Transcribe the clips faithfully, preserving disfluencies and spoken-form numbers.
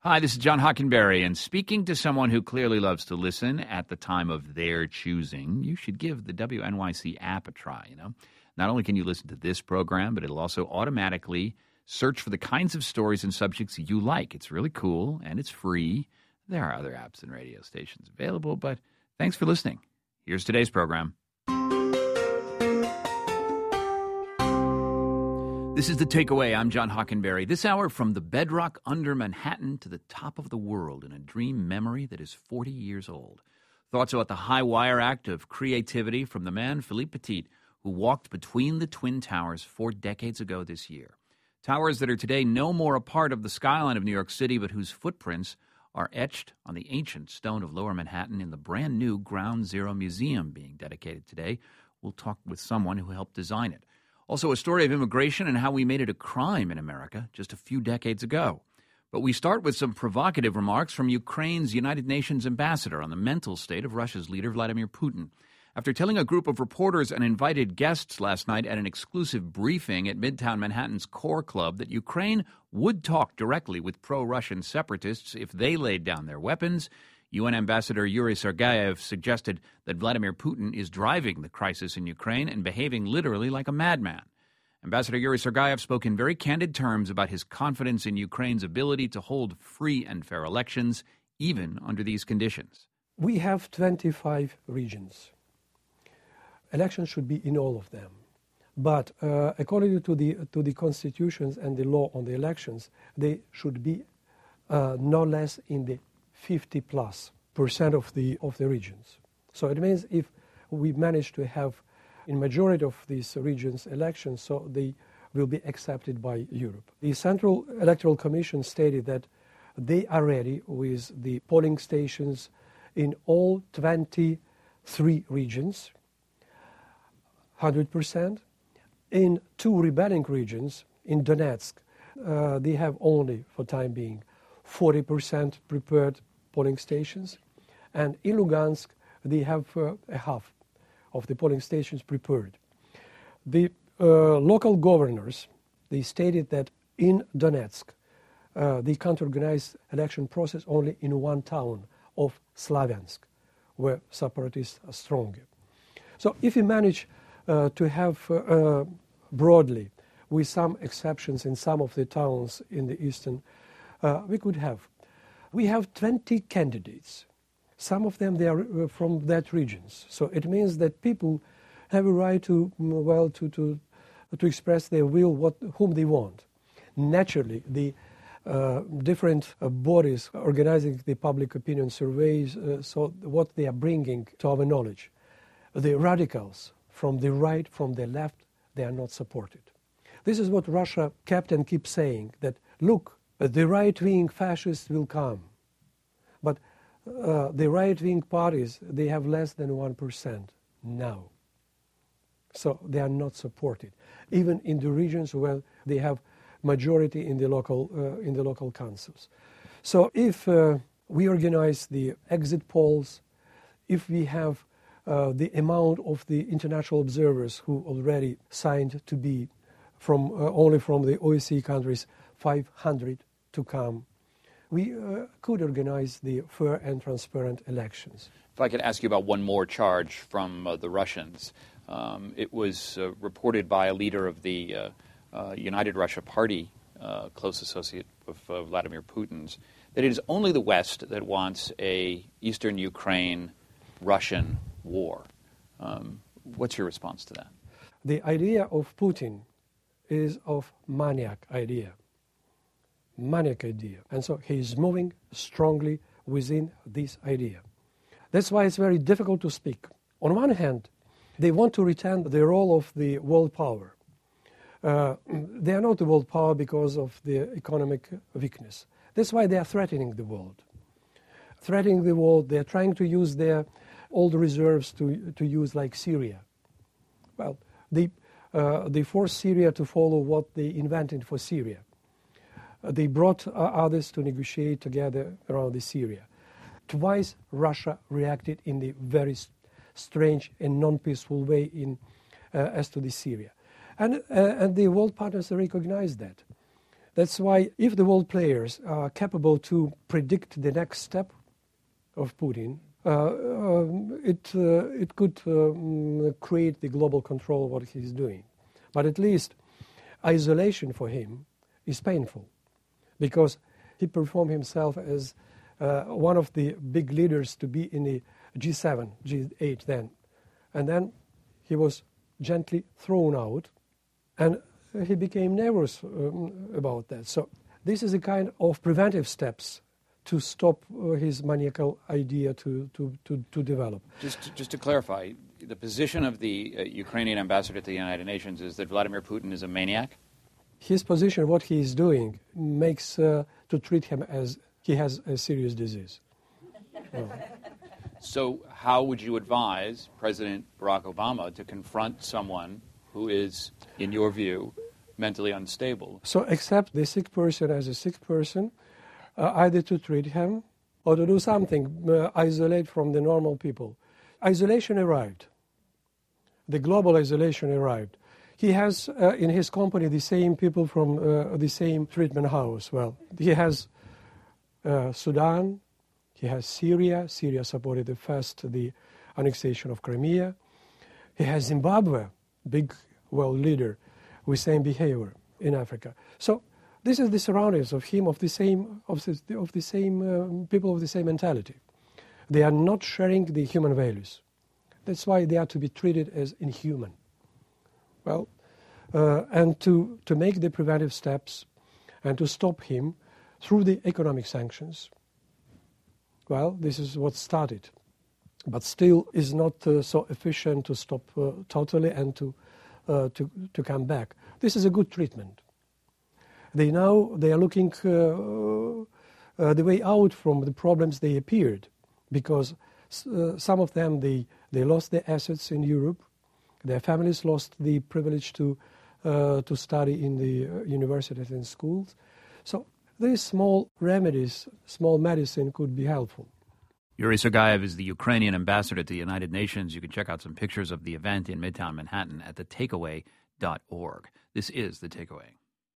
Hi, this is John Hockenberry, and speaking to someone who clearly loves to listen at the time of their choosing, you should give the W N Y C app a try, you know. Not only can you listen to this program, but it'll also automatically search for the kinds of stories and subjects you like. It's really cool, and it's free. There are other apps and radio stations available, but thanks for listening. Here's today's program. This is The Takeaway. I'm John Hockenberry. This hour, from the bedrock under Manhattan to the top of the world in a dream memory that is forty years old. Thoughts about the high wire act of creativity from the man Philippe Petit, who walked between the Twin Towers four decades ago this year. Towers that are today no more a part of the skyline of New York City, but whose footprints are etched on the ancient stone of Lower Manhattan in the brand new Ground Zero Museum being dedicated today. We'll talk with someone who helped design it. Also, a story of immigration and how we made it a crime in America just a few decades ago. But we start with some provocative remarks from Ukraine's United Nations ambassador on the mental state of Russia's leader, Vladimir Putin. After telling a group of reporters and invited guests last night at an exclusive briefing at Midtown Manhattan's Core Club that Ukraine would talk directly with pro-Russian separatists if they laid down their weapons, U N Ambassador Yuri Sergeyev suggested that Vladimir Putin is driving the crisis in Ukraine and behaving literally like a madman. Ambassador Yuri Sergeyev spoke in very candid terms about his confidence in Ukraine's ability to hold free and fair elections, even under these conditions. We have twenty-five regions. Elections should be in all of them. But uh, according to the, to the constitutions and the law on the elections, they should be uh, no less in the fifty plus percent of the of the regions. So it means if we manage to have in majority of these regions elections, so they will be accepted by Europe. The Central Electoral Commission stated that they are ready with the polling stations in all twenty-three regions, one hundred percent. In two rebelling regions, in Donetsk, uh, they have only, for time being, forty percent prepared polling stations, and in Lugansk they have uh, a half of the polling stations prepared. The uh, local governors, they stated that in Donetsk uh, they can't organize election process only in one town of Slavyansk, where separatists are stronger. So if we manage uh, to have uh, uh, broadly, with some exceptions in some of the towns in the eastern, uh, we could have We have twenty candidates. Some of them, they are uh, from that regions. So it means that people have a right to, well, to, to, to express their will, what, whom they want. Naturally, the uh, different uh, bodies organizing the public opinion surveys, uh, so what they are bringing to our knowledge, the radicals from the right, from the left, they are not supported. This is what Russia kept and keeps saying, that, look, the right-wing fascists will come, but uh, the right-wing parties, they have less than one percent now. So they are not supported, even in the regions where they have majority in the local, uh, in the local councils. So if uh, we organize the exit polls, if we have uh, the amount of the international observers who already signed to be from uh, only from the O S C E countries, five hundred to come, we uh, could organize the fair and transparent elections. If I could ask you about one more charge from uh, the Russians. Um, it was uh, reported by a leader of the uh, uh, United Russia Party, uh, close associate of uh, Vladimir Putin's, that it is only the West that wants a Eastern Ukraine Russian war. Um, what's your response to that? The idea of Putin is of maniac idea. Maniac idea. And so he is moving strongly within this idea. That's why it's very difficult to speak. On one hand, they want to retain the role of the world power. Uh, they are not the world power because of the economic weakness. That's why they are threatening the world. Threatening the world, they are trying to use their old reserves to, to use like Syria. Well, they, uh, they forced Syria to follow what they invented for Syria. Uh, they brought uh, others to negotiate together around the Syria. Twice Russia reacted in the very st- strange and non-peaceful way in, uh, as to the Syria. And, uh, and the world partners recognize that. That's why if the world players are capable to predict the next step of Putin, uh, um, it, uh, it could um, create the global control of what he's doing. But at least isolation for him is painful, because he performed himself as uh, one of the big leaders to be in the G seven, G eight then. And then he was gently thrown out, and he became nervous um, about that. So this is a kind of preventive steps to stop uh, his maniacal idea to, to, to, to develop. Just to, just to clarify, the position of the uh, Ukrainian ambassador to the United Nations is that Vladimir Putin is a maniac? His position, what he is doing, makes uh, to treat him as he has a serious disease. Oh. So how would you advise President Barack Obama to confront someone who is, in your view, mentally unstable? So accept the sick person as a sick person, uh, either to treat him or to do something, uh, isolate from the normal people. Isolation arrived. The global isolation arrived. He has uh, in his company the same people from uh, the same treatment house. Well, he has uh, Sudan, he has Syria. Syria supported the first the annexation of Crimea. He has Zimbabwe, big world leader, with same behavior in Africa. So this is the surroundings of him, of the same of the, of the same um, people of the same mentality. They are not sharing the human values. That's why they are to be treated as inhuman. Well, uh, and to, to make the preventive steps and to stop him through the economic sanctions, well, this is what started. But still is not uh, so efficient to stop uh, totally and to, uh, to, to come back. This is a good treatment. They now, they are looking uh, uh, the way out from the problems they appeared, because uh, some of them, they, they lost their assets in Europe. Their families lost the privilege to, uh, to study in the uh, universities and schools. So these small remedies, small medicine could be helpful. Yuri Sergeyev is the Ukrainian ambassador to the United Nations. You can check out some pictures of the event in Midtown Manhattan at the takeaway dot org. This is The Takeaway.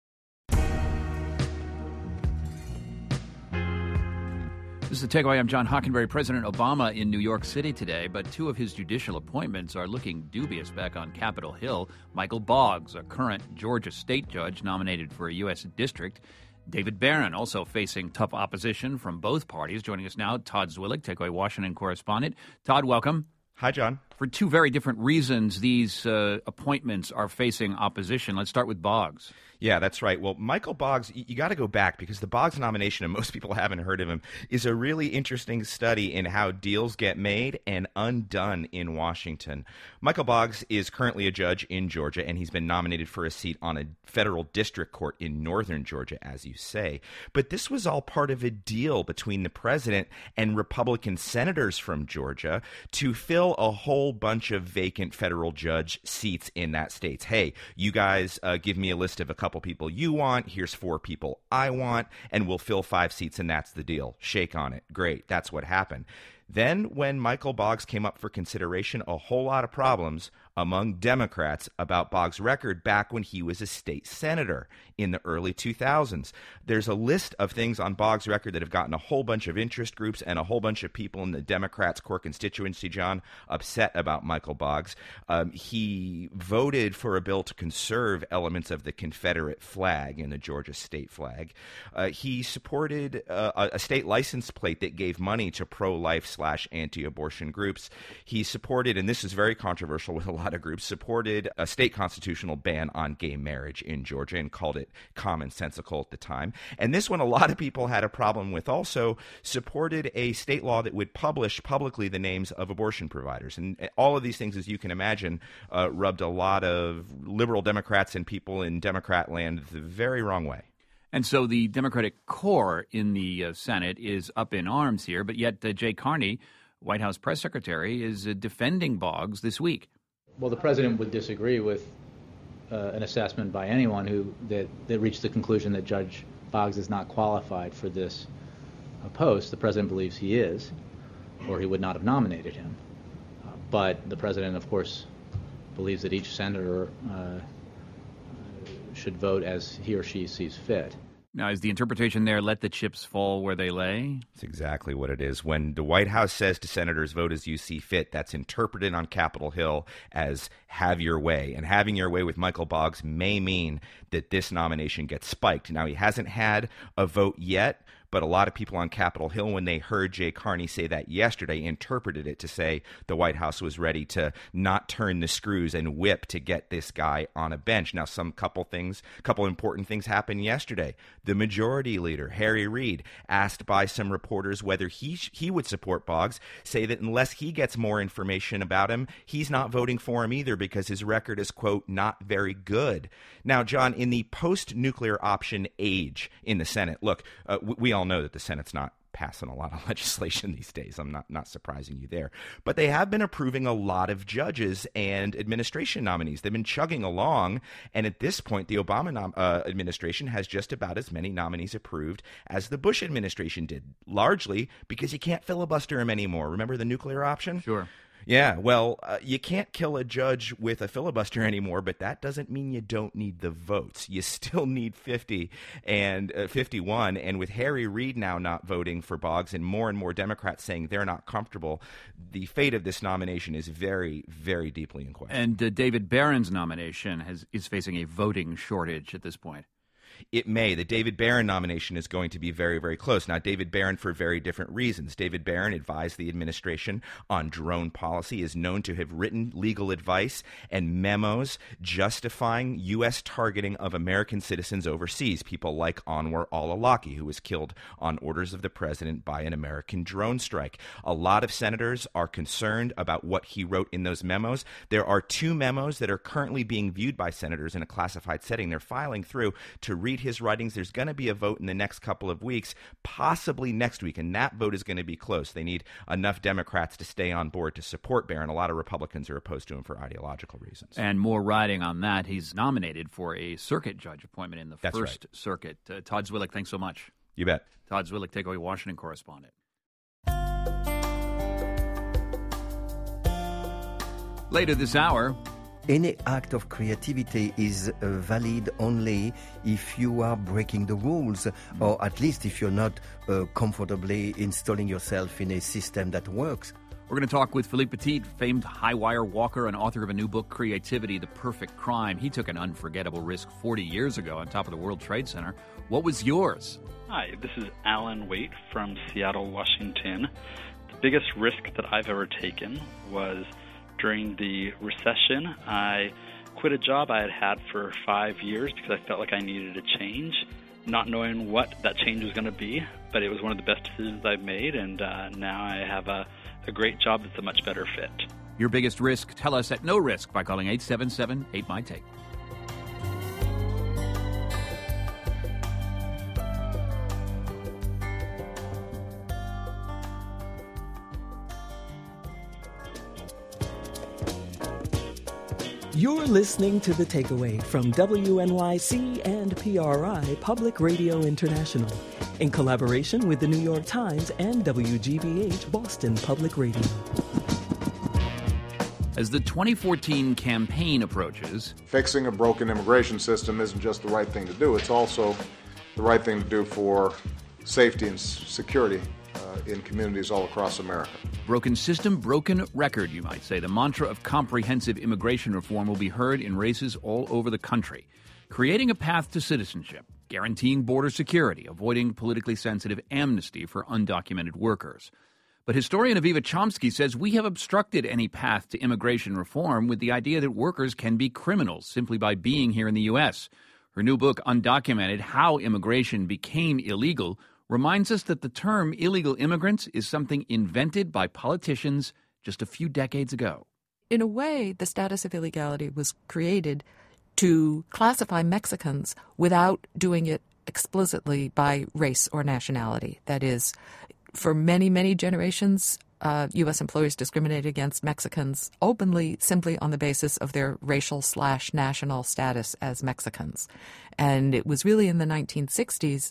This is The Takeaway. I'm John Hockenberry. President Obama in New York City today, but two of his judicial appointments are looking dubious back on Capitol Hill. Michael Boggs, a current Georgia state judge nominated for a U S district. David Barron also facing tough opposition from both parties. Joining us now, Todd Zwillig, Takeaway Washington correspondent. Todd, welcome. Hi, John. For two very different reasons, these uh, appointments are facing opposition. Let's start with Boggs. Yeah, that's right. Well, Michael Boggs, you, you got to go back because the Boggs nomination, and most people haven't heard of him, is a really interesting study in how deals get made and undone in Washington. Michael Boggs is currently a judge in Georgia, and he's been nominated for a seat on a federal district court in northern Georgia, as you say. But this was all part of a deal between the president and Republican senators from Georgia to fill a whole bunch of vacant federal judge seats in that state. Hey, you guys uh, give me a list of a couple people you want. Here's four people I want, and we'll fill five seats, and that's the deal. Shake on it. Great. That's what happened. Then when Michael Boggs came up for consideration, a whole lot of problems among Democrats about Boggs' record back when he was a state senator in the early two thousands. There's a list of things on Boggs' record that have gotten a whole bunch of interest groups and a whole bunch of people in the Democrats' core constituency, John, upset about Michael Boggs. Um, he voted for a bill to conserve elements of the Confederate flag in the Georgia state flag. Uh, he supported uh, a state license plate that gave money to pro-life slash anti-abortion groups. He supported, and this is very controversial with a lot of groups, supported a state constitutional ban on gay marriage in Georgia and called it commonsensical at the time. And this one a lot of people had a problem with also, supported a state law that would publish publicly the names of abortion providers. And all of these things, as you can imagine, uh, rubbed a lot of liberal Democrats and people in Democrat land the very wrong way. And so the Democratic core in the uh, Senate is up in arms here, but yet uh, Jay Carney, White House press secretary, is uh, defending Boggs this week. Well, the president would disagree with uh, an assessment by anyone who that, that reached the conclusion that Judge Boggs is not qualified for this uh, post. The president believes he is, or he would not have nominated him. Uh, but the president, of course, believes that each senator uh, should vote as he or she sees fit. Now, is the interpretation there, let the chips fall where they lay? That's exactly what it is. When the White House says to senators, vote as you see fit, that's interpreted on Capitol Hill as have your way. And having your way with Michael Boggs may mean that this nomination gets spiked. Now, he hasn't had a vote yet, but a lot of people on Capitol Hill, when they heard Jay Carney say that yesterday, interpreted it to say the White House was ready to not turn the screws and whip to get this guy on a bench. Now, some couple things, couple important things happened yesterday. The Majority Leader, Harry Reid, asked by some reporters whether he he would support Boggs, say that unless he gets more information about him, he's not voting for him either because his record is, quote, not very good. Now, John, in the post-nuclear option age in the Senate, look, uh, we all know that the Senate's not passing a lot of legislation these days. I'm not, not surprising you there. But they have been approving a lot of judges and administration nominees. They've been chugging along. And at this point, the Obama nom- uh, administration has just about as many nominees approved as the Bush administration did, largely because you can't filibuster them anymore. Remember the nuclear option? Sure. Yeah, well, uh, you can't kill a judge with a filibuster anymore, but that doesn't mean you don't need the votes. You still need fifty and uh, fifty-one, and with Harry Reid now not voting for Boggs and more and more Democrats saying they're not comfortable, the fate of this nomination is very, very deeply in question. And uh, David Barron's nomination has, is facing a voting shortage at this point. It may. The David Barron nomination is going to be very, very close. Now, David Barron for very different reasons. David Barron advised the administration on drone policy, is known to have written legal advice and memos justifying U S targeting of American citizens overseas, people like Anwar al-Awlaki, who was killed on orders of the president by an American drone strike. A lot of senators are concerned about what he wrote in those memos. There are two memos that are currently being viewed by senators in a classified setting. They're filing through to read his writings. There's going to be a vote in the next couple of weeks, possibly next week, and that vote is going to be close. They need enough Democrats to stay on board to support Barron. A lot of Republicans are opposed to him for ideological reasons. And more riding on that, he's nominated for a circuit judge appointment in the That's First right. Circuit. Uh, Todd Zwillich, thanks so much. You bet. Todd Zwillich, Takeaway Washington correspondent. Later this hour, any act of creativity is uh, valid only if you are breaking the rules, or at least if you're not uh, comfortably installing yourself in a system that works. we're going to talk with Philippe Petit, famed high-wire walker and author of a new book, Creativity, The Perfect Crime. He took an unforgettable risk forty years ago on top of the World Trade Center. What was yours? Hi, this is Alan Waite from Seattle, Washington. The biggest risk that I've ever taken was during the recession. I quit a job I had had for five years because I felt like I needed a change, not knowing what that change was going to be, but it was one of the best decisions I've made, and uh, now I have a, a great job that's a much better fit. Your biggest risk, tell us at No Risk by calling eight seven seven, eight M Y T A K E. You're listening to The Takeaway from W N Y C and P R I Public Radio International in collaboration with the New York Times and W G B H Boston Public Radio. As the twenty fourteen campaign approaches, fixing a broken immigration system isn't just the right thing to do, it's also the right thing to do for safety and security uh, in communities all across America. Broken system, broken record, you might say. The mantra of comprehensive immigration reform will be heard in races all over the country. Creating a path to citizenship, guaranteeing border security, avoiding politically sensitive amnesty for undocumented workers. But historian Aviva Chomsky says we have obstructed any path to immigration reform with the idea that workers can be criminals simply by being here in the U S. Her new book, Undocumented: How Immigration Became Illegal, reminds us that the term illegal immigrants is something invented by politicians just a few decades ago. In a way, the status of illegality was created to classify Mexicans without doing it explicitly by race or nationality. That is, for many, many generations, uh, U S employers discriminated against Mexicans openly simply on the basis of their racial slash national status as Mexicans. And it was really in the nineteen sixties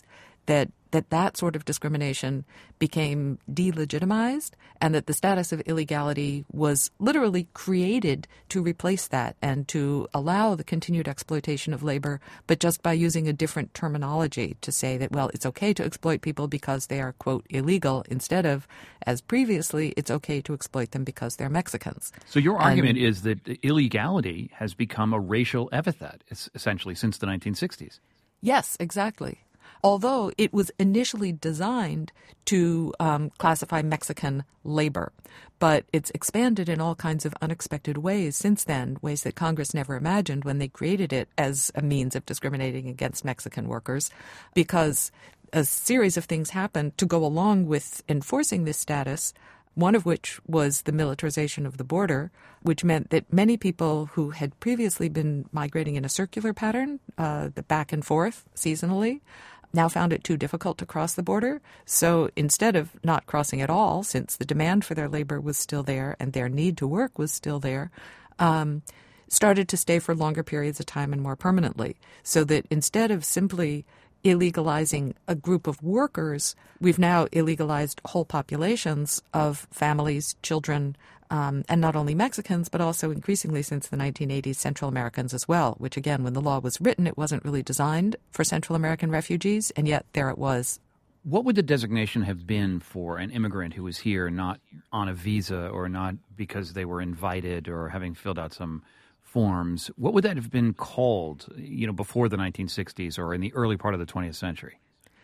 that that that sort of discrimination became delegitimized and that the status of illegality was literally created to replace that and to allow the continued exploitation of labor, but just by using a different terminology to say that, well, it's okay to exploit people because they are, quote, illegal, instead of, as previously, it's okay to exploit them because they're Mexicans. So your argument and, is that illegality has become a racial epithet, essentially, since the nineteen sixties. Yes, exactly. Although it was initially designed to um, classify Mexican labor, but it's expanded in all kinds of unexpected ways since then, ways that Congress never imagined when they created it as a means of discriminating against Mexican workers, because a series of things happened to go along with enforcing this status, one of which was the militarization of the border, which meant that many people who had previously been migrating in a circular pattern, uh, the back and forth seasonally, now found it too difficult to cross the border. So instead of not crossing at all, since the demand for their labor was still there and their need to work was still there, um, started to stay for longer periods of time and more permanently. So that instead of simply illegalizing a group of workers, we've now illegalized whole populations of families, children, um, and not only Mexicans, but also increasingly since the nineteen eighties, Central Americans as well, which again, when the law was written, it wasn't really designed for Central American refugees, and yet there it was. What would the designation have been for an immigrant who was here not on a visa or not because they were invited or having filled out some forms? What would that have been called, you know, before the nineteen sixties or in the early part of the twentieth century?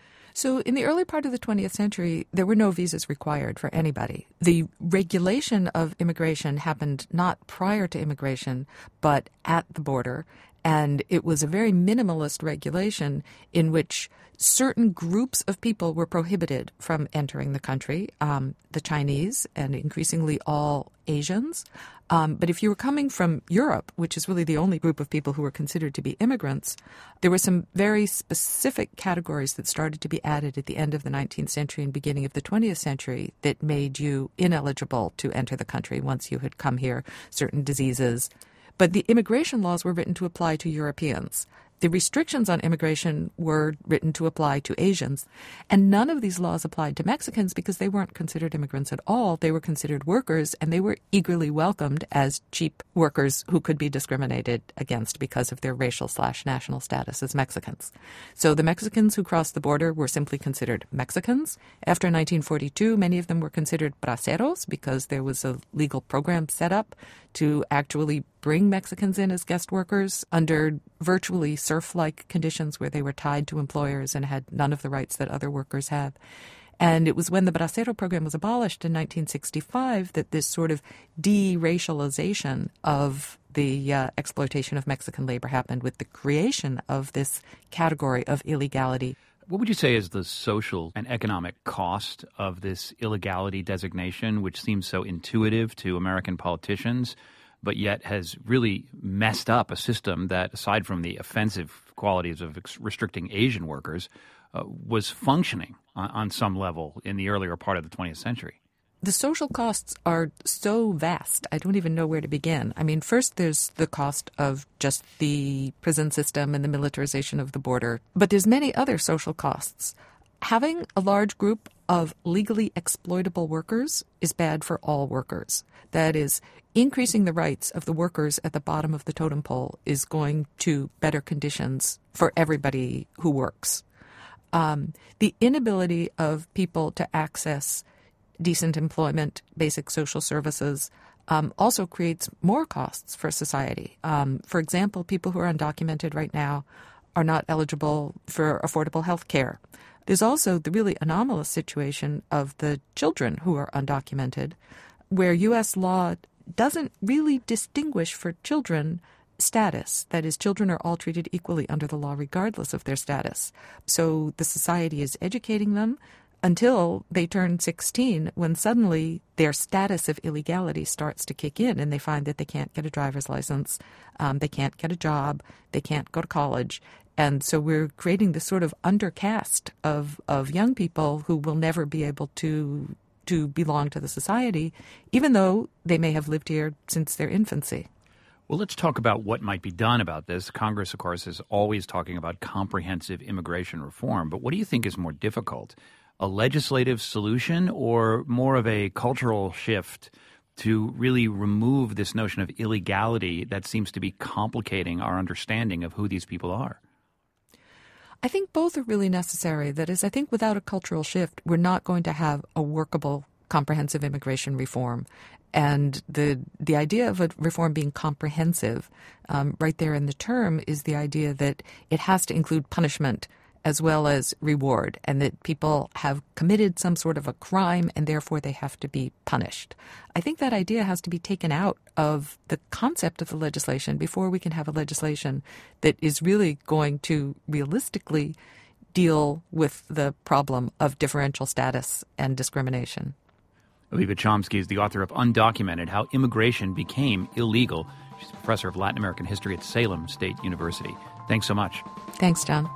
So in the early part of the twentieth century, there were no visas required for anybody. The regulation of immigration happened not prior to immigration, but at the border. And it was a very minimalist regulation in which certain groups of people were prohibited from entering the country, um, the Chinese and increasingly all Asians. Um, but if you were coming from Europe, which is really the only group of people who were considered to be immigrants, there were some very specific categories that started to be added at the end of the nineteenth century and beginning of the twentieth century that made you ineligible to enter the country once you had come here, certain diseases. But the immigration laws were written to apply to Europeans. The restrictions on immigration were written to apply to Asians. And none of these laws applied to Mexicans because they weren't considered immigrants at all. They were considered workers, and they were eagerly welcomed as cheap workers who could be discriminated against because of their racial slash national status as Mexicans. So the Mexicans who crossed the border were simply considered Mexicans. After nineteen forty-two, many of them were considered braceros because there was a legal program set up to actually bring Mexicans in as guest workers under virtually serf-like conditions where they were tied to employers and had none of the rights that other workers have. And it was when the Bracero program was abolished in nineteen sixty-five that this sort of de-racialization of the uh, exploitation of Mexican labor happened, with the creation of this category of illegality. What would you say is the social and economic cost of this illegality designation, which seems so intuitive to American politicians, but yet has really messed up a system that, aside from the offensive qualities of ex- restricting Asian workers, uh, was functioning on, on some level in the earlier part of the twentieth century? The social costs are so vast, I don't even know where to begin. I mean, first there's the cost of just the prison system and the militarization of the border, but there's many other social costs. Having a large group of legally exploitable workers is bad for all workers. That is, increasing the rights of the workers at the bottom of the totem pole is going to better conditions for everybody who works. Um, the inability of people to access decent employment, basic social services, um, also creates more costs for society. Um, for example, people who are undocumented right now are not eligible for affordable health care. There's also the really anomalous situation of the children who are undocumented, where U S law doesn't really distinguish for children status. That is, children are all treated equally under the law regardless of their status. So the society is educating them until they turn sixteen, when suddenly their status of illegality starts to kick in and they find that they can't get a driver's license, um, they can't get a job, they can't go to college. And so we're creating this sort of undercast of, of young people who will never be able to to belong to the society, even though they may have lived here since their infancy. Well, let's talk about what might be done about this. Congress, of course, is always talking about comprehensive immigration reform. But what do you think is more difficult, a legislative solution or more of a cultural shift to really remove this notion of illegality that seems to be complicating our understanding of who these people are? I think both are really necessary. That is, I think without a cultural shift, we're not going to have a workable comprehensive immigration reform. And the the idea of a reform being comprehensive, um, right there in the term, is the idea that it has to include punishment as well as reward, and that people have committed some sort of a crime and therefore they have to be punished. I think that idea has to be taken out of the concept of the legislation before we can have a legislation that is really going to realistically deal with the problem of differential status and discrimination. Aviva Chomsky is the author of Undocumented, How Immigration Became Illegal. She's a professor of Latin American history at Salem State University. Thanks so much. Thanks, John.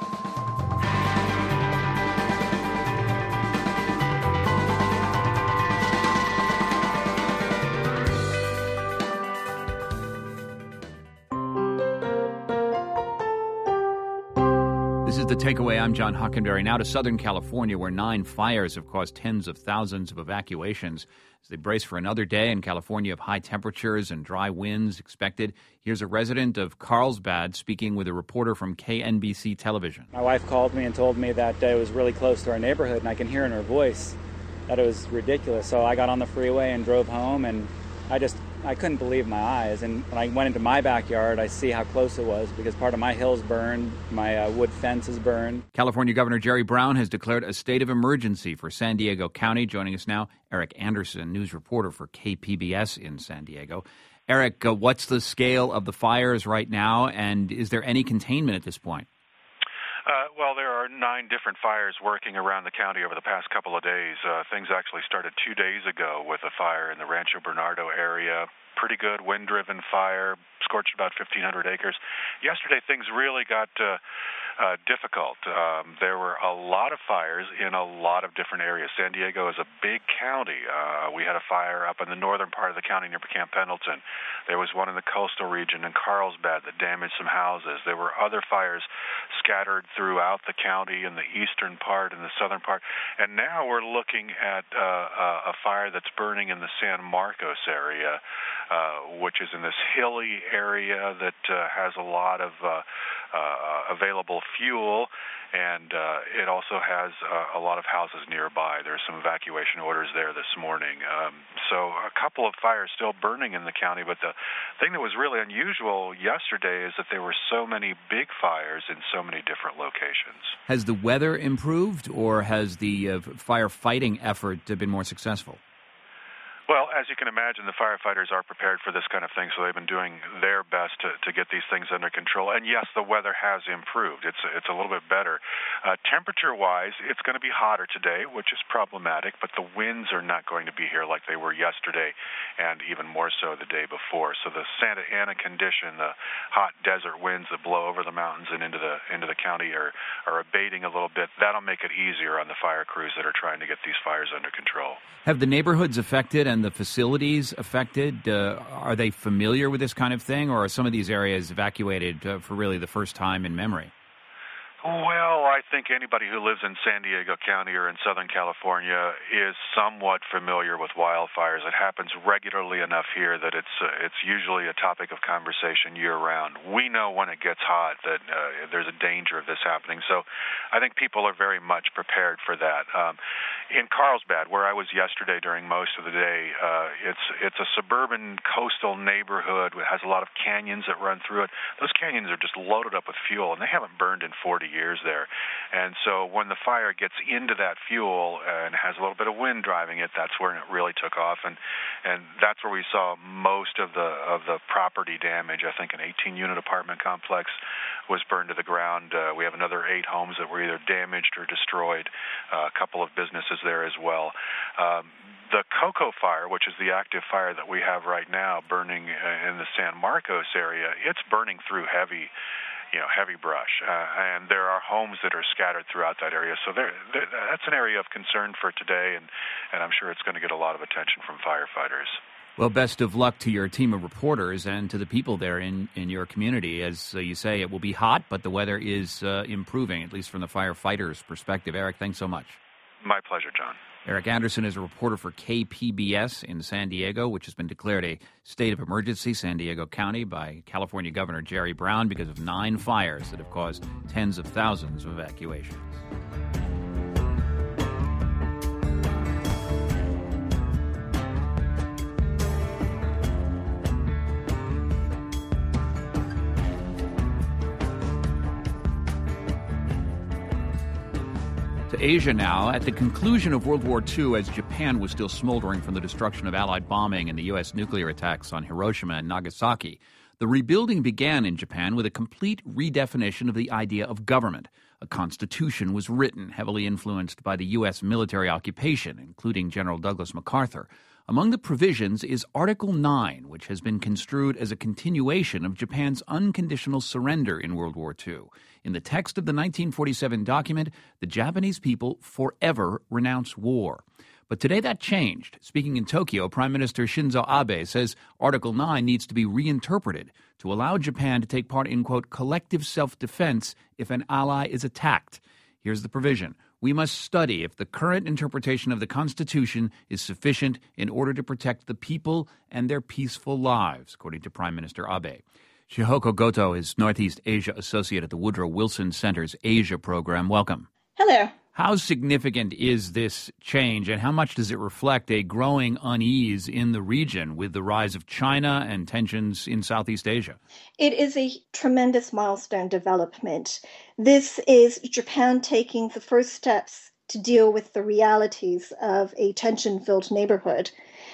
This is The Takeaway. I'm John Hockenberry. Now to Southern California, where nine fires have caused tens of thousands of evacuations. As they brace for another day in California of high temperatures and dry winds expected, here's a resident of Carlsbad speaking with a reporter from K N B C Television. My wife called me and told me that it was really close to our neighborhood, and I can hear in her voice that it was ridiculous. So I got on the freeway and drove home, and I just I couldn't believe my eyes. And when I went into my backyard, I see how close it was because part of my hill's burned, my uh, wood fence is burned. California Governor Jerry Brown has declared a state of emergency for San Diego County. Joining us now, Eric Anderson, news reporter for K P B S in San Diego. Eric, uh, what's the scale of the fires right now, and is there any containment at this point? Uh, well, there are nine different fires working around the county over the past couple of days. Uh, things actually started two days ago with a fire in the Rancho Bernardo area. Pretty good wind-driven fire, scorched about fifteen hundred acres. Yesterday, things really got uh, uh, difficult. Um, there were a lot of fires in a lot of different areas. San Diego is a big county. Uh, we had a fire up in the northern part of the county near Camp Pendleton. There was one in the coastal region in Carlsbad that damaged some houses. There were other fires scattered throughout the county in the eastern part and the southern part. And now we're looking at uh, a fire that's burning in the San Marcos area, uh, which is in this hilly area that uh, has a lot of uh, uh, available fuel, and uh, it also has uh, a lot of houses nearby. There's some evacuation orders there this morning. Um, so a couple of fires still burning in the county, but the thing that was really unusual yesterday is that there were so many big fires in so many different locations. Has the weather improved, or has the uh, firefighting effort been more successful? Well, as you can imagine, the firefighters are prepared for this kind of thing, so they've been doing their best to, to get these things under control. And yes, the weather has improved. It's it's a little bit better. Uh, temperature-wise, it's going to be hotter today, which is problematic, but the winds are not going to be here like they were yesterday and even more so the day before. So the Santa Ana condition, the hot desert winds that blow over the mountains and into the into the county are, are abating a little bit. That'll make it easier on the fire crews that are trying to get these fires under control. Have the neighborhoods affected and the facilities affected? Uh, are they familiar with this kind of thing, or are some of these areas evacuated uh, for really the first time in memory? Well, I think anybody who lives in San Diego County or in Southern California is somewhat familiar with wildfires. It happens regularly enough here that it's uh, it's usually a topic of conversation year-round. We know when it gets hot that uh, there's a danger of this happening, so I think people are very much prepared for that. Um, in Carlsbad, where I was yesterday during most of the day, uh, it's it's a suburban coastal neighborhood. It has a lot of canyons that run through it. Those canyons are just loaded up with fuel, and they haven't burned in forty years there. And so when the fire gets into that fuel and has a little bit of wind driving it, that's where it really took off. And and that's where we saw most of the of the property damage. I think an eighteen-unit apartment complex was burned to the ground. Uh, we have another eight homes that were either damaged or destroyed, uh, a couple of businesses there as well. Um, the Cocoa Fire, which is the active fire that we have right now burning in the San Marcos area, it's burning through heavy you know, heavy brush, uh, and there are homes that are scattered throughout that area. So there, there, that's an area of concern for today, and, and I'm sure it's going to get a lot of attention from firefighters. Well, best of luck to your team of reporters and to the people there in, in your community. As uh, you say, it will be hot, but the weather is uh, improving, at least from the firefighters' perspective. Eric, thanks so much. My pleasure, John. Eric Anderson is a reporter for K P B S in San Diego, which has been declared a state of emergency, San Diego County, by California Governor Jerry Brown because of nine fires that have caused tens of thousands of evacuations. To Asia now. At the conclusion of World War Two, as Japan was still smoldering from the destruction of Allied bombing and the U S nuclear attacks on Hiroshima and Nagasaki, the rebuilding began in Japan with a complete redefinition of the idea of government. A constitution was written, heavily influenced by the U S military occupation, including General Douglas MacArthur. Among the provisions is Article nine, which has been construed as a continuation of Japan's unconditional surrender in World War Two. In the text of the nineteen forty-seven document, the Japanese people forever renounce war. But today that changed. Speaking in Tokyo, Prime Minister Shinzo Abe says Article nine needs to be reinterpreted to allow Japan to take part in, quote, collective self-defense if an ally is attacked. Here's the provision. We must study if the current interpretation of the Constitution is sufficient in order to protect the people and their peaceful lives, according to Prime Minister Abe. Shihoko Goto is Northeast Asia Associate at the Woodrow Wilson Center's Asia program. Welcome. Hello. How significant is this change, and how much does it reflect a growing unease in the region with the rise of China and tensions in Southeast Asia? It is a tremendous milestone development. This is Japan taking the first steps to deal with the realities of a tension-filled neighborhood.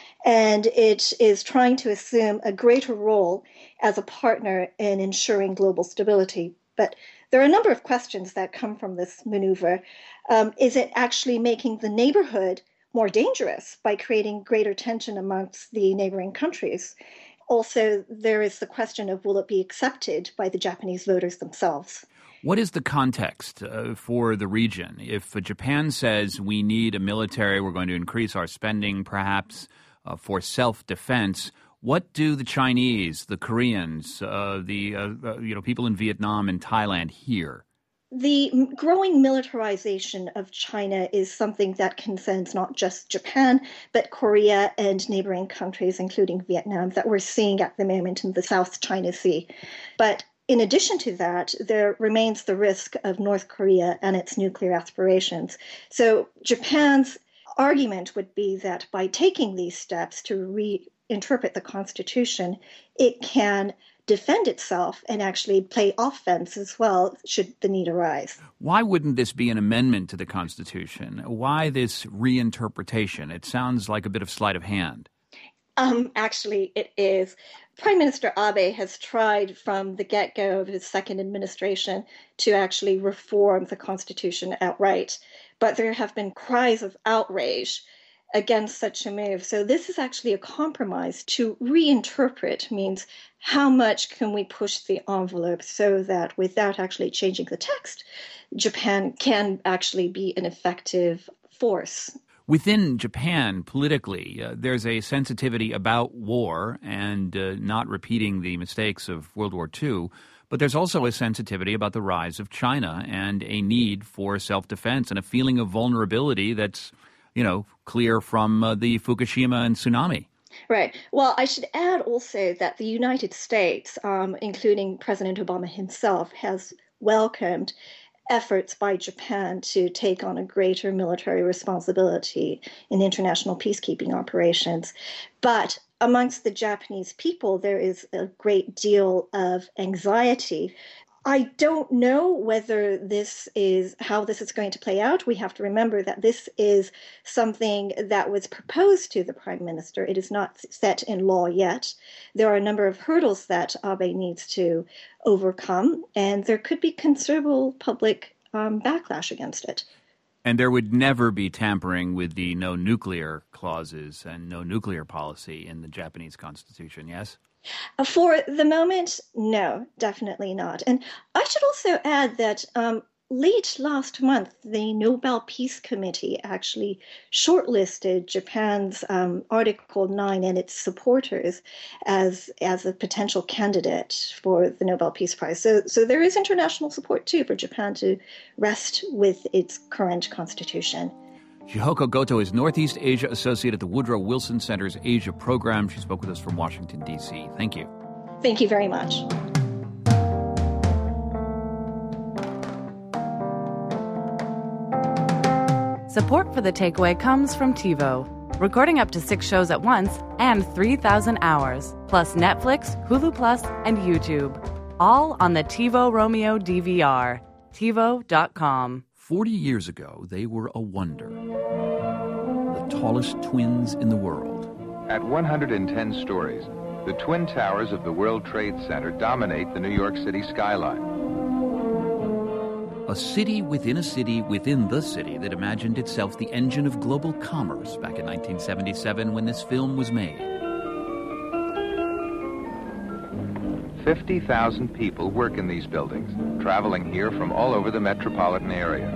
And it is trying to assume a greater role as a partner in ensuring global stability. But there are a number of questions that come from this maneuver. Um, is it actually making the neighborhood more dangerous by creating greater tension amongst the neighboring countries? Also, there is the question of will it be accepted by the Japanese voters themselves? What is the context uh, for the region? If uh, Japan says we need a military, we're going to increase our spending perhaps uh, for self-defense, what do the Chinese, the Koreans, uh, the uh, uh, you know people in Vietnam and Thailand hear? The growing militarization of China is something that concerns not just Japan, but Korea and neighboring countries, including Vietnam, that we're seeing at the moment in the South China Sea. But in addition to that, there remains the risk of North Korea and its nuclear aspirations. So Japan's argument would be that by taking these steps to reinterpret the Constitution, it can defend itself and actually play offense as well, should the need arise. Why wouldn't this be an amendment to the Constitution? Why this reinterpretation? It sounds like a bit of sleight of hand. Um, actually, it is. Prime Minister Abe has tried from the get-go of his second administration to actually reform the Constitution outright. But there have been cries of outrage against such a move. So this is actually a compromise. To reinterpret means how much can we push the envelope so that without actually changing the text, Japan can actually be an effective force. Within Japan, politically, uh, there's a sensitivity about war and uh, not repeating the mistakes of World War Two, but there's also a sensitivity about the rise of China and a need for self-defense and a feeling of vulnerability that's, you know, clear from uh, the Fukushima and tsunami. Right. Well, I should add also that the United States, um, including President Obama himself, has welcomed efforts by Japan to take on a greater military responsibility in international peacekeeping operations. But amongst the Japanese people, there is a great deal of anxiety. I don't know whether this is how this is going to play out. We have to remember that this is something that was proposed to the Prime Minister. It is not set in law yet. There are a number of hurdles that Abe needs to overcome, and there could be considerable public um, backlash against it. And there would never be tampering with the no nuclear clauses and no nuclear policy in the Japanese Constitution, yes? For the moment, no, definitely not. And I should also add that um, late last month, the Nobel Peace Committee actually shortlisted Japan's um, Article nine and its supporters as as a potential candidate for the Nobel Peace Prize. So, so there is international support, too, for Japan to rest with its current constitution. Chihoko Goto is Northeast Asia Associate at the Woodrow Wilson Center's Asia Program. She spoke with us from Washington, D C. Thank you. Thank you very much. Support for The Takeaway comes from TiVo, recording up to six shows at once and three thousand hours, plus Netflix, Hulu Plus, and YouTube, all on the TiVo Romeo D V R. TiVo dot com. Forty years ago, they were a wonder. The tallest twins in the world. At one hundred ten stories, the Twin Towers of the World Trade Center dominate the New York City skyline. A city within a city within the city that imagined itself the engine of global commerce back in nineteen seventy-seven when this film was made. fifty thousand people work in these buildings, traveling here from all over the metropolitan area.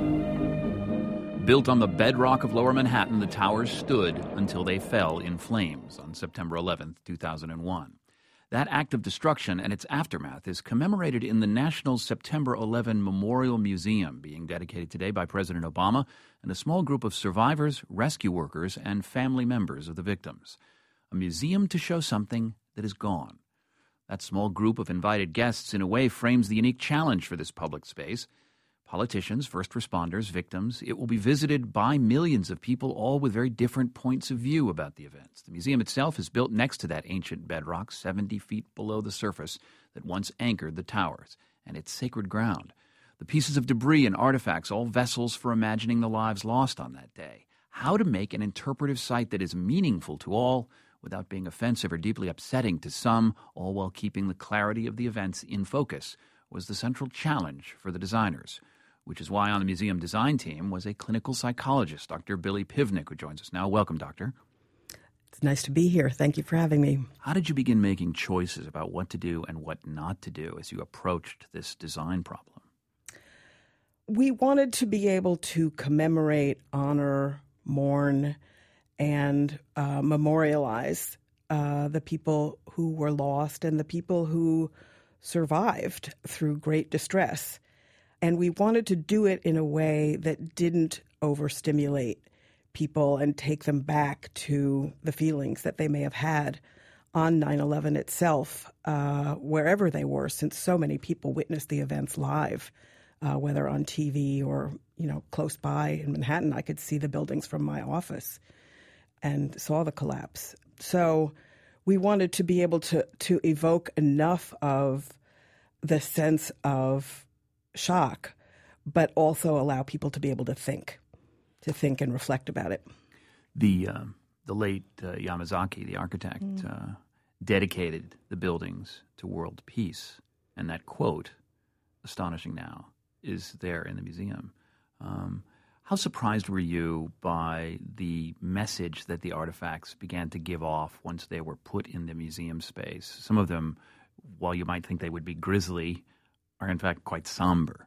Built on the bedrock of Lower Manhattan, the towers stood until they fell in flames on September eleventh, two thousand one. That act of destruction and its aftermath is commemorated in the National September eleventh Memorial Museum, being dedicated today by President Obama and a small group of survivors, rescue workers, and family members of the victims. A museum to show something that is gone. That small group of invited guests, in a way, frames the unique challenge for this public space. Politicians, first responders, victims. It will be visited by millions of people, all with very different points of view about the events. The museum itself is built next to that ancient bedrock, seventy feet below the surface, that once anchored the towers, and it's sacred ground. The pieces of debris and artifacts, all vessels for imagining the lives lost on that day. How to make an interpretive site that is meaningful to all, without being offensive or deeply upsetting to some, all while keeping the clarity of the events in focus, was the central challenge for the designers. Which is why on the museum design team was a clinical psychologist, Doctor Billy Pivnik, who joins us now. Welcome, Doctor. It's nice to be here. Thank you for having me. How did you begin making choices about what to do and what not to do as you approached this design problem? We wanted to be able to commemorate, honor, mourn, and uh, memorialize uh, the people who were lost and the people who survived through great distress. And we wanted to do it in a way that didn't overstimulate people and take them back to the feelings that they may have had on nine eleven itself, uh, wherever they were, since so many people witnessed the events live, uh, whether on T V or, you know, close by in Manhattan. I could see the buildings from my office and saw the collapse. So we wanted to be able to, to evoke enough of the sense of shock, but also allow people to be able to think, to think and reflect about it. The uh, the late uh, Yamazaki, the architect, mm. uh, dedicated the buildings to world peace, and that quote, astonishing now, is there in the museum. Um, how surprised were you by the message that the artifacts began to give off once they were put in the museum space? Some of them, while you might think they would be grisly, are in fact quite somber.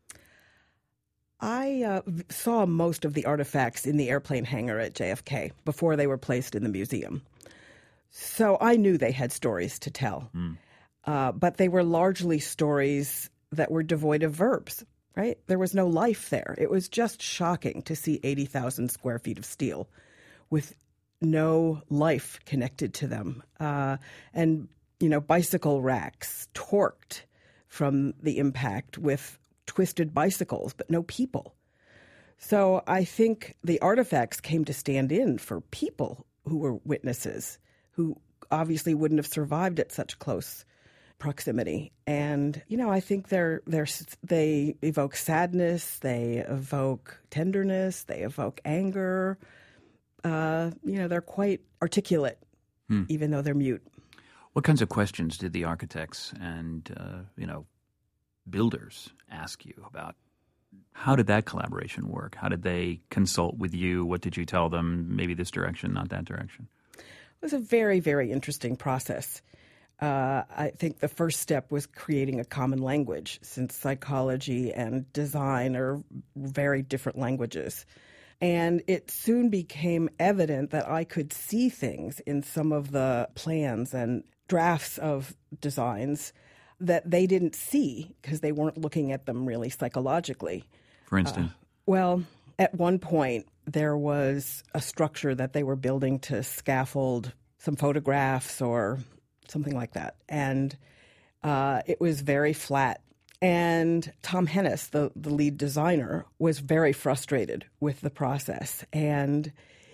I uh, saw most of the artifacts in the airplane hangar at J F K before they were placed in the museum. So I knew they had stories to tell. Mm. Uh, but they were largely stories that were devoid of verbs, right? There was no life there. It was just shocking to see eighty thousand square feet of steel with no life connected to them. Uh, and, you know, bicycle racks torqued from the impact with twisted bicycles, but no people. So I think the artifacts came to stand in for people who were witnesses, who obviously wouldn't have survived at such close proximity. And, you know, I think they're, they're, they evoke sadness, they evoke tenderness, they evoke anger. Uh, you know, they're quite articulate, hmm. even though they're mute. What kinds of questions did the architects and, uh, you know, builders ask you about? How did that collaboration work? How did they consult with you? What did you tell them? Maybe this direction, not that direction? It was a very, very interesting process. Uh, I think the first step was creating a common language, since psychology and design are very different languages. And it soon became evident that I could see things in some of the plans and drafts of designs that they didn't see because they weren't looking at them really psychologically. For instance? Uh, well, at one point, there was a structure that they were building to scaffold some photographs or something like that. And uh, it was very flat. And Tom Hennis, the, the lead designer, was very frustrated with the process. And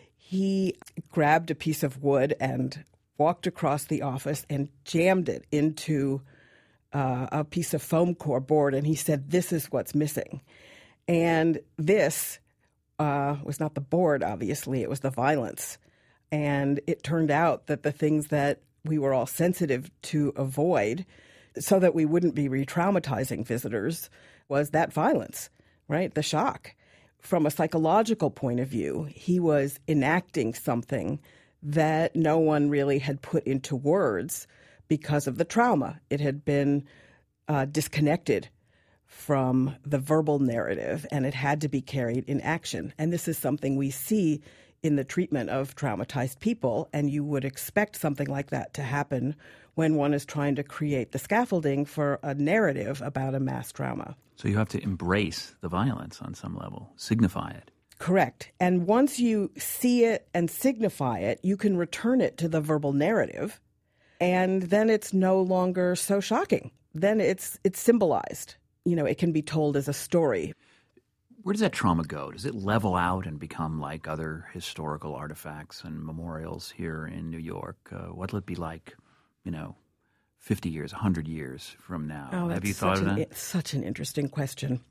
he grabbed a piece of wood and walked across the office and jammed it into uh, a piece of foam core board. And he said, "This is what's missing." And this uh, was not the board, obviously. It was the violence. And it turned out that the things that we were all sensitive to avoid so that we wouldn't be re-traumatizing visitors was that violence, right? The shock. From a psychological point of view, he was enacting something that no one really had put into words because of the trauma. It had been uh, disconnected from the verbal narrative, and it had to be carried in action. And this is something we see in the treatment of traumatized people, and you would expect something like that to happen when one is trying to create the scaffolding for a narrative about a mass trauma. So you have to embrace the violence on some level, signify it. Correct. And once you see it and signify it, you can return it to the verbal narrative, and then it's no longer so shocking. Then it's it's symbolized. You know, it can be told as a story. Where does that trauma go? Does it level out and become like other historical artifacts and memorials here in New York? Uh, what will it be like, you know, fifty years, one hundred years from now? Oh, Have you thought of an, that? It's such an interesting question.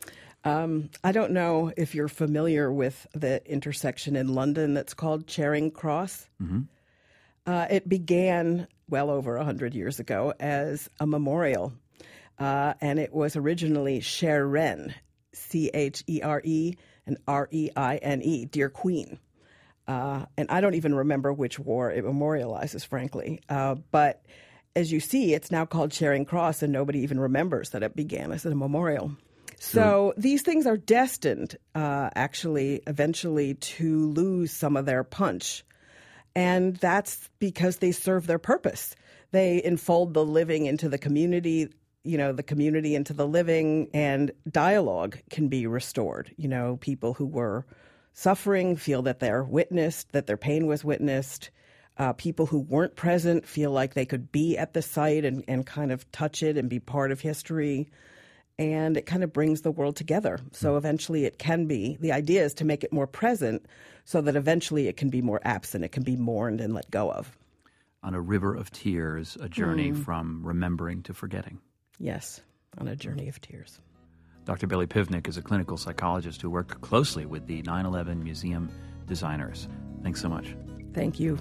Um, I don't know if you're familiar with the intersection in London that's called Charing Cross. Mm-hmm. Uh, it began well over one hundred years ago as a memorial, uh, and it was originally Cher Ren, C H E R E and R E I N E, Dear Queen. Uh, and I don't even remember which war it memorializes, frankly. Uh, but as you see, it's now called Charing Cross, and nobody even remembers that it began as a memorial. So these things are destined, uh, actually, eventually to lose some of their punch. And that's because they serve their purpose. They enfold the living into the community, you know, the community into the living, and dialogue can be restored. You know, people who were suffering feel that they're witnessed, that their pain was witnessed. Uh, people who weren't present feel like they could be at the site and, and kind of touch it and be part of history. And it kind of brings the world together. So eventually it can be, the idea is to make it more present so that eventually it can be more absent, it can be mourned and let go of. On a river of tears, a journey Mm. from remembering to forgetting. Yes, on a journey of tears. Doctor Billy Pivnik is a clinical psychologist who worked closely with the nine eleven museum designers. Thanks so much. Thank you.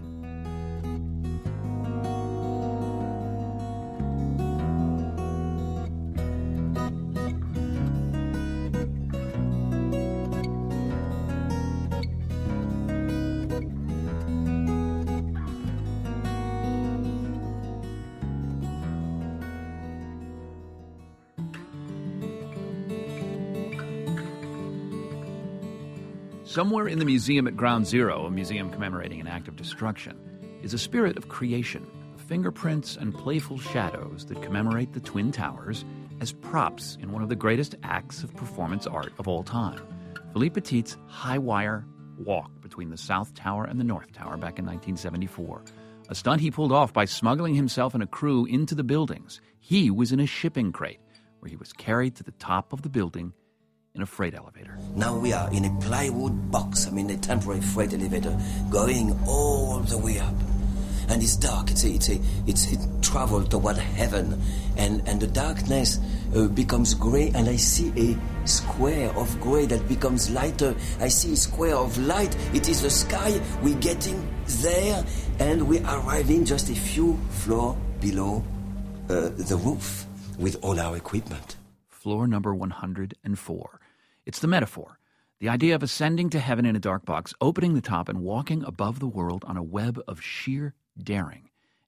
Somewhere in the museum at Ground Zero, a museum commemorating an act of destruction, is a spirit of creation, fingerprints and playful shadows that commemorate the Twin Towers as props in one of the greatest acts of performance art of all time, Philippe Petit's high-wire walk between the South Tower and the North Tower back in nineteen seventy-four, a stunt he pulled off by smuggling himself and a crew into the buildings. He was in a shipping crate, where he was carried to the top of the building in a freight elevator. Now we are in a plywood box, I mean a temporary freight elevator, going all the way up. And it's dark, it's a, it's a, it's a travel toward heaven. And, and the darkness uh, becomes gray, and I see a square of gray that becomes lighter. I see a square of light. It is the sky. We're getting there, and we're arriving just a few floors below uh, the roof with all our equipment. Floor number one hundred four. It's the metaphor, the idea of ascending to heaven in a dark box, opening the top and walking above the world on a web of sheer daring.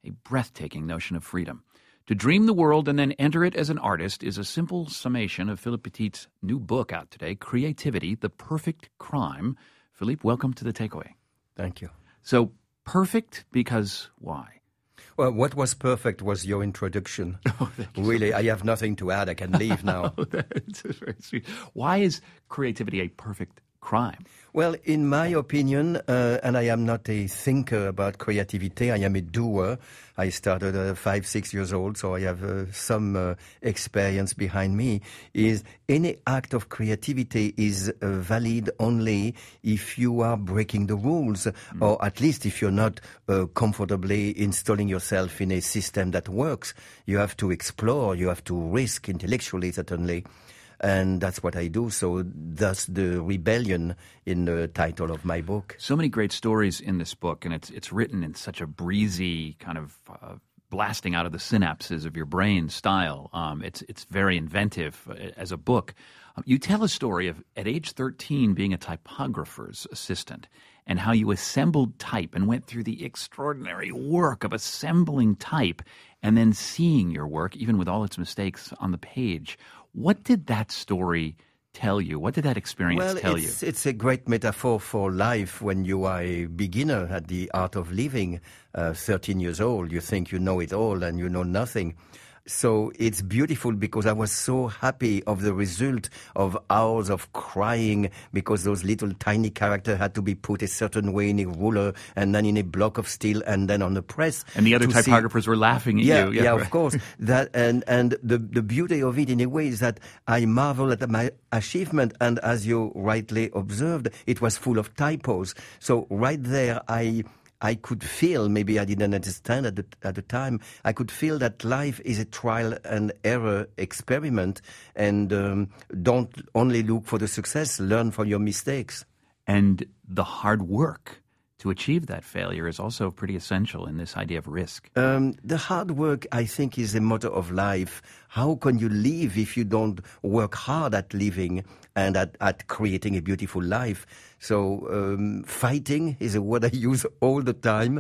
a breathtaking notion of freedom. To dream the world and then enter it as an artist is a simple summation of Philippe Petit's new book out today, Creativity, The Perfect Crime. Philippe, welcome to The Takeaway. Thank you. So, perfect because why? Well, what was perfect was your introduction. Oh, really, I have nothing to add. I can leave now. Oh, that's very sweet. Why is creativity a perfect crime? Well, in my opinion, uh, and I am not a thinker about creativity, I am a doer. I started uh, five, six years old, so I have uh, some uh, experience behind me, is any act of creativity is uh, valid only if you are breaking the rules, mm. or at least if you're not uh, comfortably installing yourself in a system that works. You have to explore, you have to risk intellectually, certainly. And that's what I do. So thus the rebellion in the title of my book. So many great stories in this book, and it's it's written in such a breezy kind of uh, blasting out of the synapses of your brain style. Um, it's it's very inventive uh, as a book. Um, you tell a story of at age thirteen being a typographer's assistant and how you assembled type and went through the extraordinary work of assembling type and then seeing your work, even with all its mistakes, on the page. What did that story tell you? What did that experience well, tell it's, you? It's a great metaphor for life when you are a beginner at the art of living, uh, thirteen years old. You think you know it all and you know nothing. So it's beautiful because I was so happy of the result of hours of crying because those little tiny characters had to be put a certain way in a ruler and then in a block of steel and then on the press. And the other typographers see. were laughing at yeah, you. Yeah, yeah, of course. That and and the, the beauty of it in a way is that I marvel at my achievement, and as you rightly observed, it was full of typos. So right there I... I could feel, maybe I didn't understand at the, at the time, I could feel that life is a trial and error experiment, and um, don't only look for the success, learn from your mistakes. And the hard work to achieve that failure is also pretty essential in this idea of risk. Um, the hard work, I think, is the motto of life. How can you live if you don't work hard at living and at, at creating a beautiful life? So um, fighting is a word I use all the time.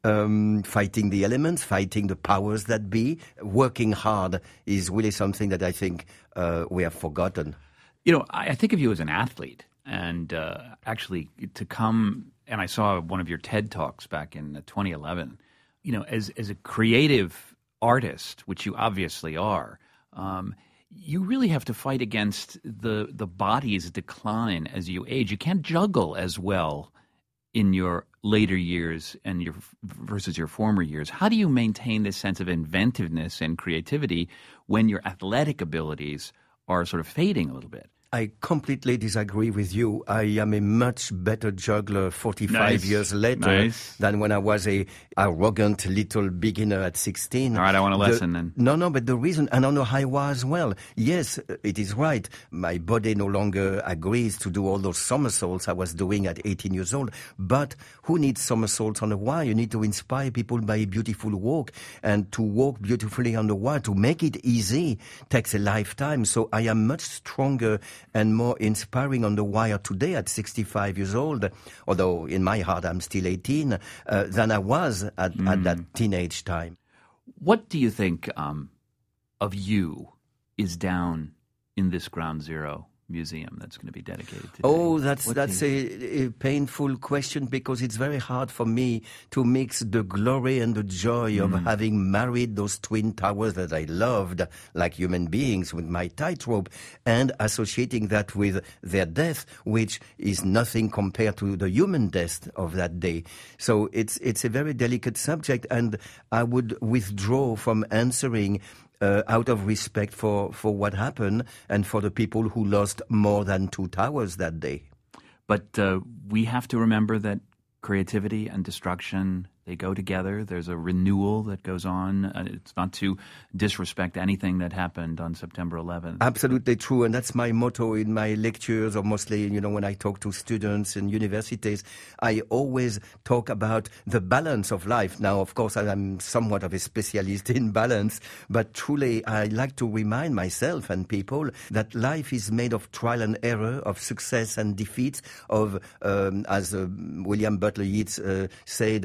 Um, fighting the elements, fighting the powers that be. Working hard is really something that I think uh, we have forgotten. You know, I, I think of you as an athlete. And uh, actually to come, and I saw one of your TED Talks back in twenty eleven, you know, as, as a creative artist, which you obviously are, um, you really have to fight against the the body's decline as you age. You can't juggle as well in your later years and your versus your former years. How do you maintain this sense of inventiveness and creativity when your athletic abilities are sort of fading a little bit? I completely disagree with you. I am a much better juggler forty-five nice. years later nice. than when I was a arrogant little beginner at sixteen. All right, I want a lesson the, then. No, no, but the reason, and I know how I was as well. Yes, it is right. My body no longer agrees to do all those somersaults I was doing at eighteen years old. But who needs somersaults on the wire? You need to inspire people by a beautiful walk. And to walk beautifully on the wire, to make it easy, takes a lifetime. So I am much stronger and more inspiring on the wire today at sixty-five years old, although in my heart I'm still eighteen, uh, than I was at, mm. at that teenage time. What do you think um, of you is down in this Ground Zero museum that's going to be dedicated today? Oh, that's what that's a, a painful question because it's very hard for me to mix the glory and the joy mm. of having married those twin towers that I loved like human beings with my tightrope and associating that with their death, which is nothing compared to the human death of that day. So it's it's a very delicate subject, and I would withdraw from answering Uh, out of respect for, for what happened and for the people who lost more than two towers that day. But uh, we have to remember that creativity and destruction, they go together. There's a renewal that goes on. Uh, it's not to disrespect anything that happened on September eleventh. Absolutely true, and that's my motto in my lectures, or mostly, you know, when I talk to students in universities. I always talk about the balance of life. Now, of course, I'm somewhat of a specialist in balance, but truly I like to remind myself and people that life is made of trial and error, of success and defeat, of, um, as uh, William Butler Yeats uh, said, of uh,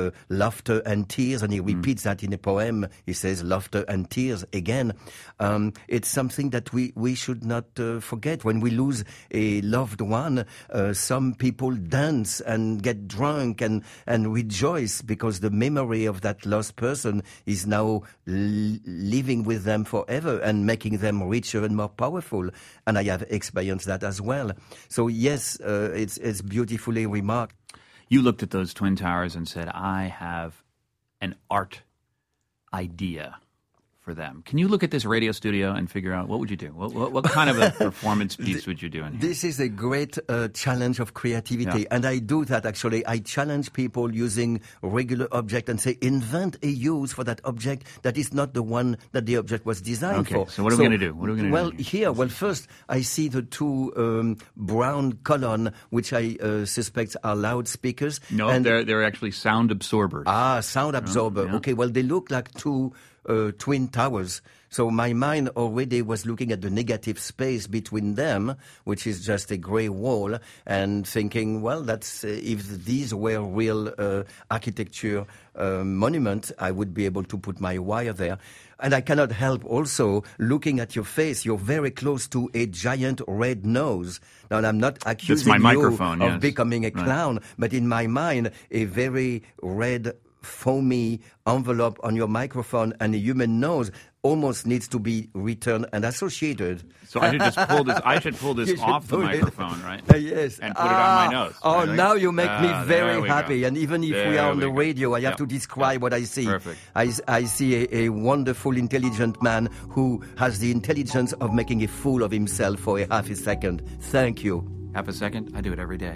uh, laughter and tears, and he repeats mm. that in a poem. He says laughter and tears again. Um, it's something that we, we should not uh, forget. When we lose a loved one, uh, some people dance and get drunk and, and rejoice because the memory of that lost person is now l- living with them forever and making them richer and more powerful. And I have experienced that as well. So yes, uh, it's, it's beautifully remarked. You looked at those Twin Towers and said, I have an art idea for them. Can you look at this radio studio and figure out what would you do? What, what, what kind of a performance piece would you do in here? This is a great uh, challenge of creativity. Yeah. And I do that actually. I challenge people using regular object and say, invent a use for that object that is not the one that the object was designed okay, for. So what are so, we going to do? What are we going to well, do? Here, well, first, I see the two um, brown column, which I uh, suspect are loudspeakers. No, and they're, they're actually sound absorbers. Ah, sound absorber. Yeah. Okay, well, they look like two Uh, twin towers. So my mind already was looking at the negative space between them, which is just a gray wall, and thinking, well, that's uh, if these were real uh, architecture uh, monuments, I would be able to put my wire there. And I cannot help also looking at your face. You're very close to a giant red nose. Now, I'm not accusing my you microphone, of yes. becoming a clown, right. But in my mind, a very red foamy envelope on your microphone and a human nose almost needs to be returned and associated. So I should just pull this. I should pull this off the microphone, it. right? Uh, yes, and put ah, it on my nose. Oh, right? now you make ah, me very happy. Go. And even if there we are on the go. radio, I have yep. to describe yep. what I see. Perfect. I, I see a, a wonderful, intelligent man who has the intelligence of making a fool of himself for a half a second. Thank you. Half a second? I do it every day.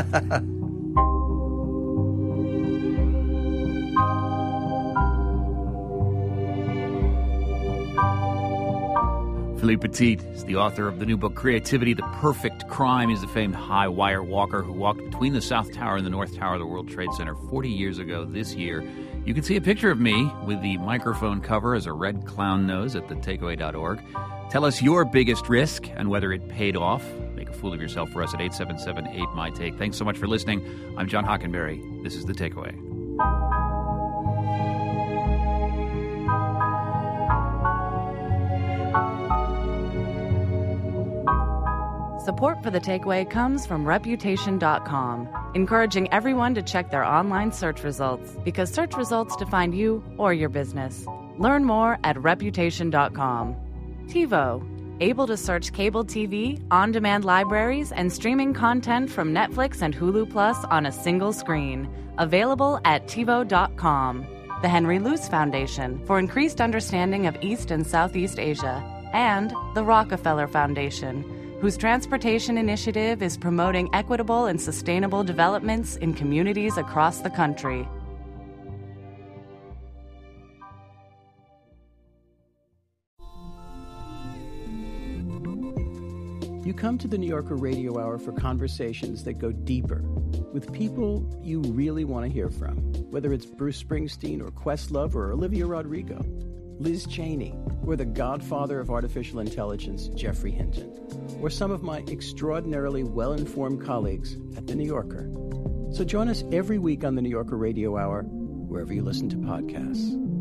Philippe Petit is the author of the new book, Creativity, The Perfect Crime. He's the famed high-wire walker who walked between the South Tower and the North Tower of the World Trade Center forty years ago this year. You can see a picture of me with the microphone cover as a red clown nose at the takeaway dot org. Tell us your biggest risk and whether it paid off. Make a fool of yourself for us at eight seven seven eight M Y Take. Thanks so much for listening. I'm John Hockenberry. This is The Takeaway. Support for The Takeaway comes from Reputation dot com, encouraging everyone to check their online search results because search results define you or your business. Learn more at Reputation dot com. TiVo, able to search cable T V, on-demand libraries, and streaming content from Netflix and Hulu Plus on a single screen. Available at TiVo dot com. The Henry Luce Foundation for increased understanding of East and Southeast Asia. And the Rockefeller Foundation, whose transportation initiative is promoting equitable and sustainable developments in communities across the country. You come to the New Yorker Radio Hour for conversations that go deeper with people you really want to hear from, whether it's Bruce Springsteen or Questlove or Olivia Rodrigo, Liz Cheney, or the godfather of artificial intelligence, Geoffrey Hinton, or some of my extraordinarily well-informed colleagues at The New Yorker. So join us every week on the New Yorker Radio Hour, wherever you listen to podcasts.